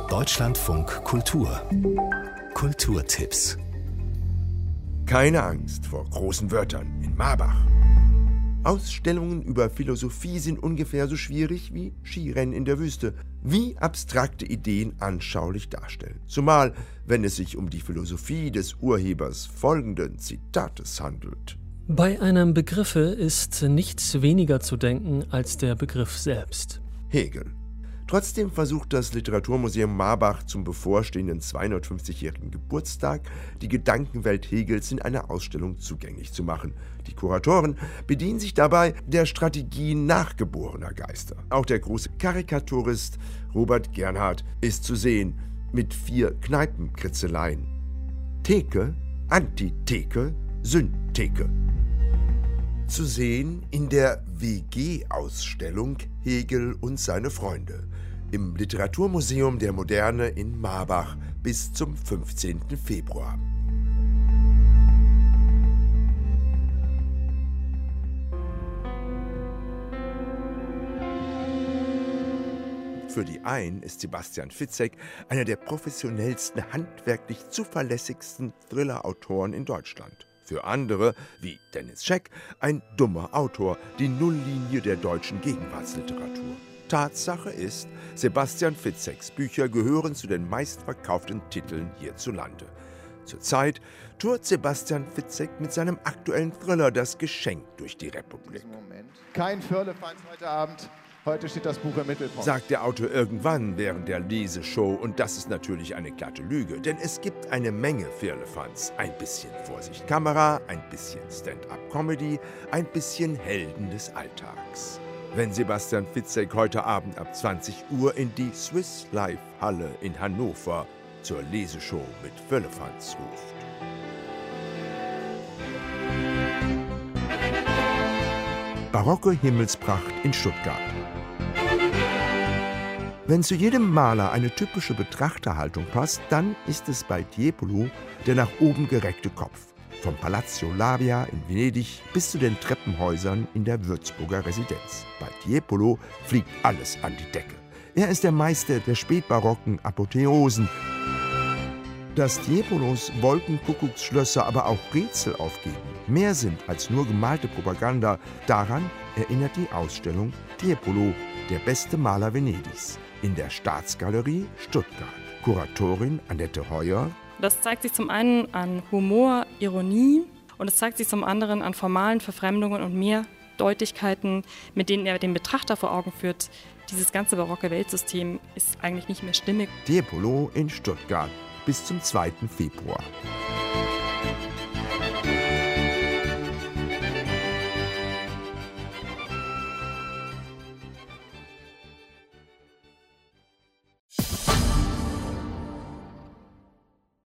Deutschlandfunk Kultur. Kulturtipps. Keine Angst vor großen Wörtern in Marbach. Ausstellungen über Philosophie sind ungefähr so schwierig wie Skirennen in der Wüste, wie abstrakte Ideen anschaulich darstellen. Zumal, wenn es sich um die Philosophie des Urhebers folgenden Zitates handelt. Bei einem Begriffe ist nichts weniger zu denken als der Begriff selbst. Hegel. Trotzdem versucht das Literaturmuseum Marbach zum bevorstehenden 250-jährigen Geburtstag, die Gedankenwelt Hegels in einer Ausstellung zugänglich zu machen. Die Kuratoren bedienen sich dabei der Strategie nachgeborener Geister. Auch der große Karikaturist Robert Gernhardt ist zu sehen mit 4 Kneipenkritzeleien. Theke, Antitheke, Syntheke. Zu sehen in der WG-Ausstellung Hegel und seine Freunde im Literaturmuseum der Moderne in Marbach bis zum 15. Februar. Für die einen ist Sebastian Fitzek einer der professionellsten, handwerklich zuverlässigsten Thriller-Autoren in Deutschland. Für andere, wie Dennis Scheck, ein dummer Autor, die Nulllinie der deutschen Gegenwartsliteratur. Tatsache ist, Sebastian Fitzeks Bücher gehören zu den meistverkauften Titeln hierzulande. Zurzeit tourt Sebastian Fitzek mit seinem aktuellen Thriller Das Geschenk durch die Republik. Kein Firlefanz heute Abend. Heute steht das Buch im Mittelpunkt. Sagt der Autor irgendwann während der Leseshow, und das ist natürlich eine glatte Lüge, denn es gibt eine Menge Firlefanz. Ein bisschen Vorsicht Kamera, ein bisschen Stand-up-Comedy, ein bisschen Helden des Alltags. Wenn Sebastian Fitzek heute Abend ab 20 Uhr in die Swiss Life Halle in Hannover zur Leseshow mit Firlefanz ruft. Barocke Himmelspracht in Stuttgart. Wenn zu jedem Maler eine typische Betrachterhaltung passt, dann ist es bei Tiepolo der nach oben gereckte Kopf. Vom Palazzo Labia in Venedig bis zu den Treppenhäusern in der Würzburger Residenz. Bei Tiepolo fliegt alles an die Decke. Er ist der Meister der spätbarocken Apotheosen. Dass Tiepolos Wolkenkuckucksschlösser aber auch Rätsel aufgeben, mehr sind als nur gemalte Propaganda, daran erinnert die Ausstellung Tiepolo, der beste Maler Venedigs, in der Staatsgalerie Stuttgart. Kuratorin Annette Heuer. Das zeigt sich zum einen an Humor, Ironie, und es zeigt sich zum anderen an formalen Verfremdungen und Mehrdeutigkeiten, mit denen er den Betrachter vor Augen führt. Dieses ganze barocke Weltsystem ist eigentlich nicht mehr stimmig. Tiepolo in Stuttgart bis zum 2. Februar.